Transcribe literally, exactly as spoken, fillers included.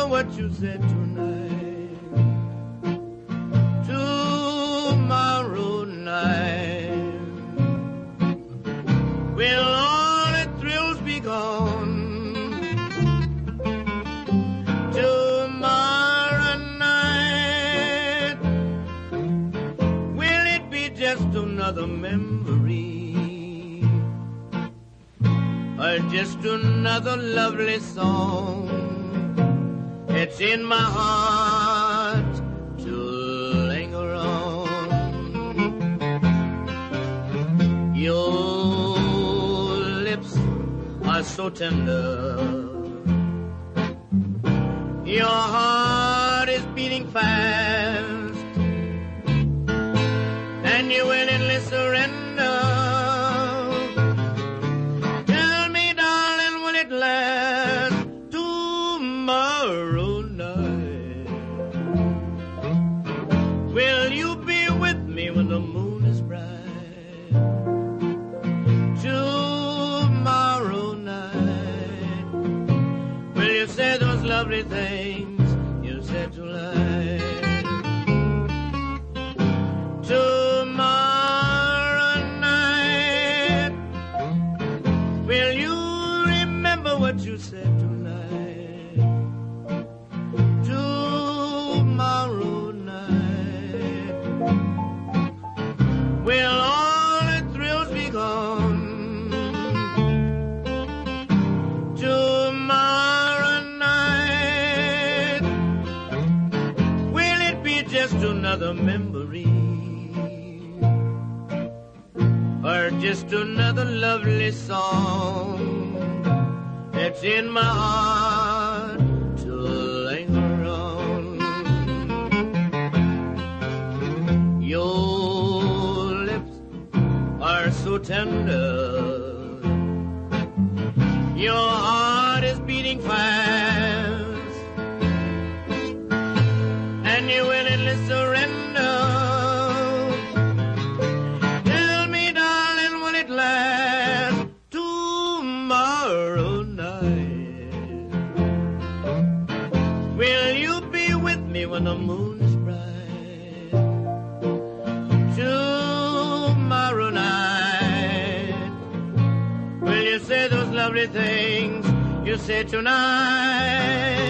remember what you said tonight. Tomorrow night will all the thrills be gone. Tomorrow night, will it be just another memory, or just another lovely song? It's in my heart to linger on. Your lips are so tender, your heart is beating fast, and you willingly surrender. Tell me, darling, will it last tomorrow night? Will you be with me when the moon is bright? Tomorrow night, will you say those lovely things you said tonight? Tomorrow night, will you remember what you said tonight? Tomorrow night, will all the thrills be gone? Tomorrow night, will it be just another memory, or just another lovely song? It's in my heart to linger on. Your lips are so tender, your heart is beating fast, and you willingly surrender. Tell me, darling, will it last tomorrow night? Will you be with me when the moon is bright? Tomorrow night, will you say those lovely things you said tonight?